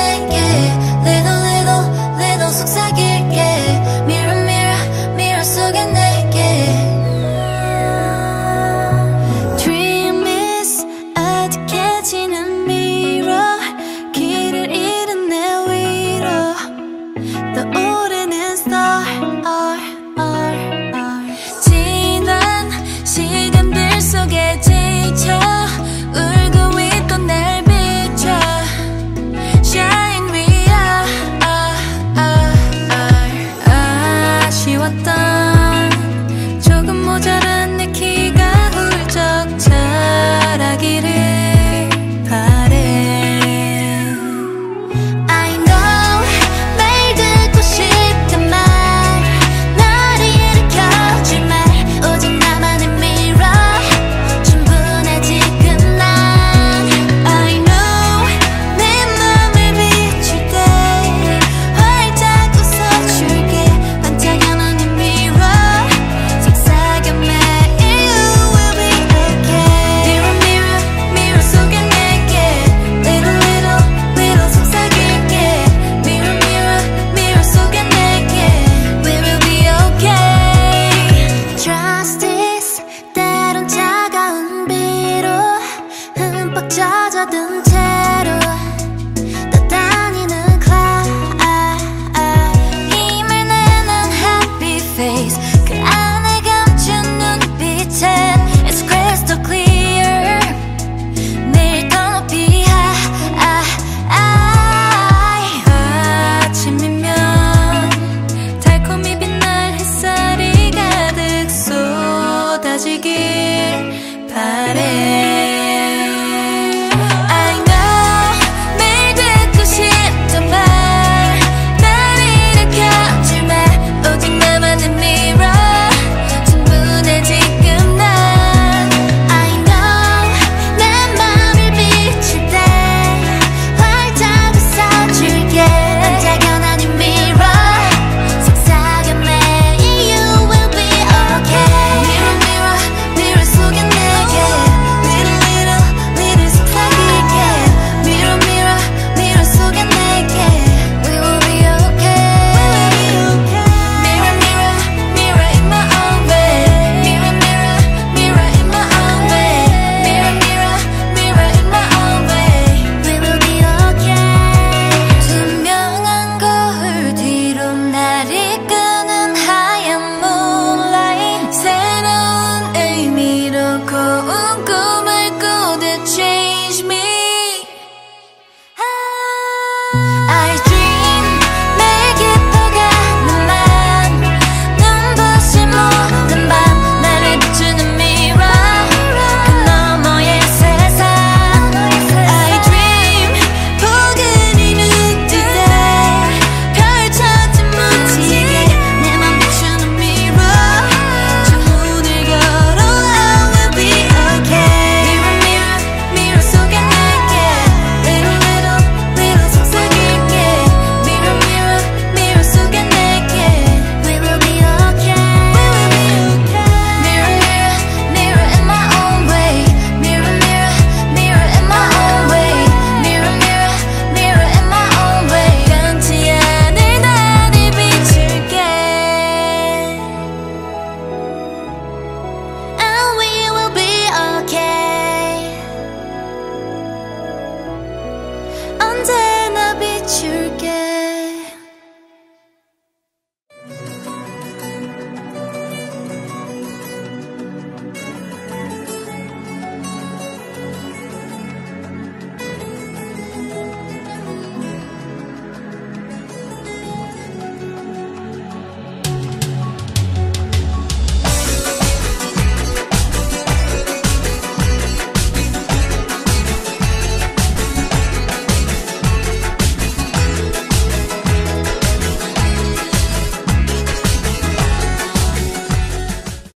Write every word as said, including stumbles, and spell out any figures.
내게 Little little little 속삭일게 Mirror mirror mirror 속에 내게 Dream is 아득해지는 mirror 길을 잃은 내 위로 떠오르는 star R R R 지난 시간들 속에 지쳐 울고 있던 날 비춰 Shine we are 아쉬웠던 조금 모자란 내 키가 훌쩍 자라기를 바래 I know 매일 듣고 싶단 말 나를 일으켜줄 말 오직 나만의 mirror 충분해 지금 난 I know 내 맘을 비출 때 활짝 웃어줄게 반짝여나는 mirror 속삭여 매일 you will be okay Mirror mirror mirror 속에 내게 Little little little 속삭일게 Mirror mirror mirror 속에 내게 We will be okay Trust this 때론 차가운 비로 흠뻑 젖어든 채로 떠다니는 cloud 힘을 내는 happy face 그 안에 감춘 눈빛엔 It's crystal clear 매일 더 높이 아침이면 달콤히 빛날 햇살이 가득 쏟아지길 바래 I know 매일 듣고 싶던 말 나를 일으켜줄 말 오직 나만의 mirror 충분해 지금 난 I know 내 맘을 비출 때 활짝 웃어줄게 반짝여나는 mirror 속삭여 매일 you will be okay Mirror mirror mirror 속에 내게 Little little little 속삭일게 Mirror mirror mirror 속에 내게 We will be okay Mirror mirror mirror in my own way Mirror mirror mirror in my own way Mirror mirror mirror in my own way We will be okay 투명한 거울 뒤로 날 이끄는 하얀 moonlight 새로운 의미로 고운 꿈을 꾸듯 change me I dream 매일 깊어가는 맘 눈부신 모든 밤 나를 비추는 mirror 그 너머의 세상 I dream 포근히 눈뜰 때 펼쳐진 멋지게 내 맘 비추는 mirror 저 문을 걸어 I will be okay Mirror mirror mirror 속에 내게 Little little little 속삭일게 Mirror mirror mirror 속에 내게 We will be okay Mirror mirror mirror in my own way Mirror mirror mirror in my own way Mirror mirror mirror in my own way 변치 않을 나를 비출게 And we will be okay 언제